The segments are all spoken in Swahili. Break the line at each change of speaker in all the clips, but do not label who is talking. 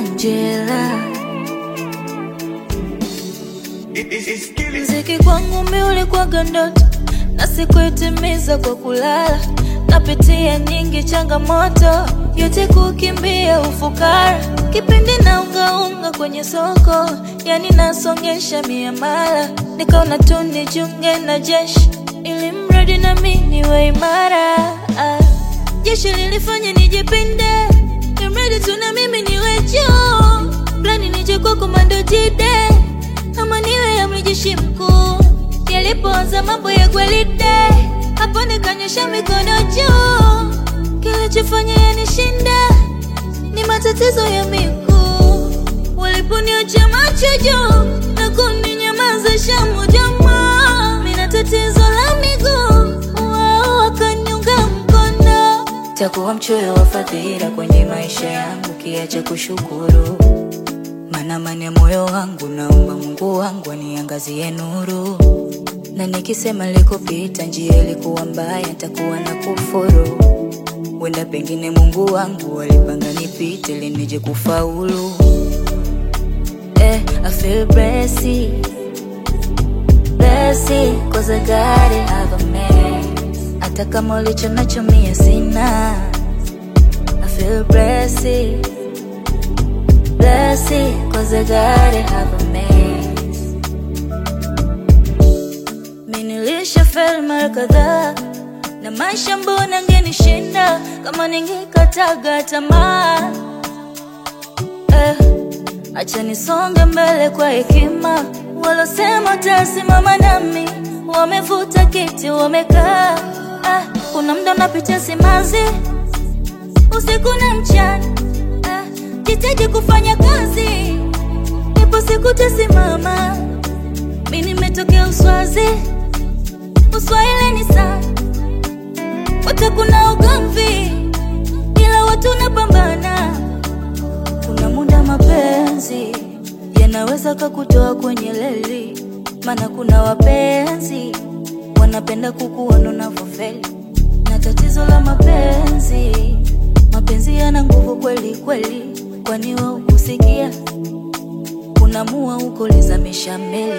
Angela. Mziki kwangu mimi ulikuwa ndoto na sikuitimiza kwa kulala. Napitia nyingi changamoto, yote kukimbia ufukara. Kipindi na unga kwenye soko, yani nasongesha miamala. Nikaona tu nijiunge na jeshi, ili mradi na mimi niwe imara. Jeshi lilifanya nijipinde, imradi tu na mimi niwe juu. Plani nije kwa komando jide, ama niwe amri jeshi mkuu. Yalipoanza mambo ya gwelide, hapo nikanyosha mikono juu. Kilichofanya yanishinda ni matatizo ya miguu. Waliponiacha macho juu na kuninyamazisha moja moja, mina tatizo la miguu, wao wakaniunga mkono. Takuwa mchoyo wa fadhila kwenye maisha yangu kiacha kushukuru. Maana amani ya moyo wangu naomba Mungu wangu aniangazie nuru. Na nikisema likopita njia ilikuwa mbaya, nitakuwa na kufuru. Wenda pengine Mungu wangu alipanga nipite ili nije kufaulu. I feel blessed, cause I got it, have a man. Hata kama ulicho nacho mie sina. I feel blessed, cause I got it, have a man. Nilisha fail mara kadhaa, na maisha mbona angenishinda kama ningekataga tamaa. Acha nisonge mbele kwa hekima. Walosema tasimama nami, wamevuta kiti wamekaa. Kuna muda napitia simanzi, usiku na mchana. Jitahidi kufanya kazi, ipo siku tasimama. Mimi nimetokea Uswazi, Uswahili ni sana. Wote kuna ugomvi, ila watu napambana. Kuna muda mapenzi yanaweza kukutoa kwenye leli. Maana kuna wapenzi wanapenda kukuona unavyofeli. Na tatizo la mapenzi, mapenzi yana nguvu kweli kweli. Kwani wewe ukusikia unamua uko lizamisha meli.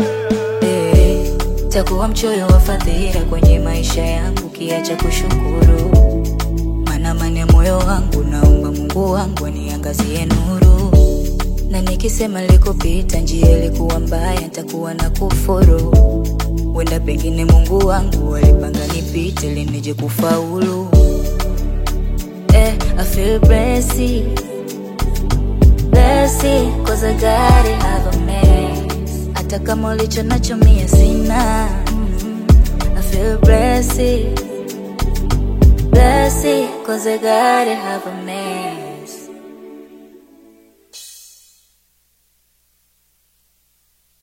Takuwa mchoyo wa fadhila kwenye maisha yangu kiacha kushukuru. Maana amani ya moyo wangu naomba Mungu wangu aniangazie nuru. Na nikisema likopita njia ilikuwa mbaya, nitakuwa na kufuru. Wenda pengine Mungu wangu alipanga nipite ili nije kufaulu. I feel blessed, cause I got it, have a man. Hata kama ulicho nacho mie sina. I feel blessed, cause I got it, have a man.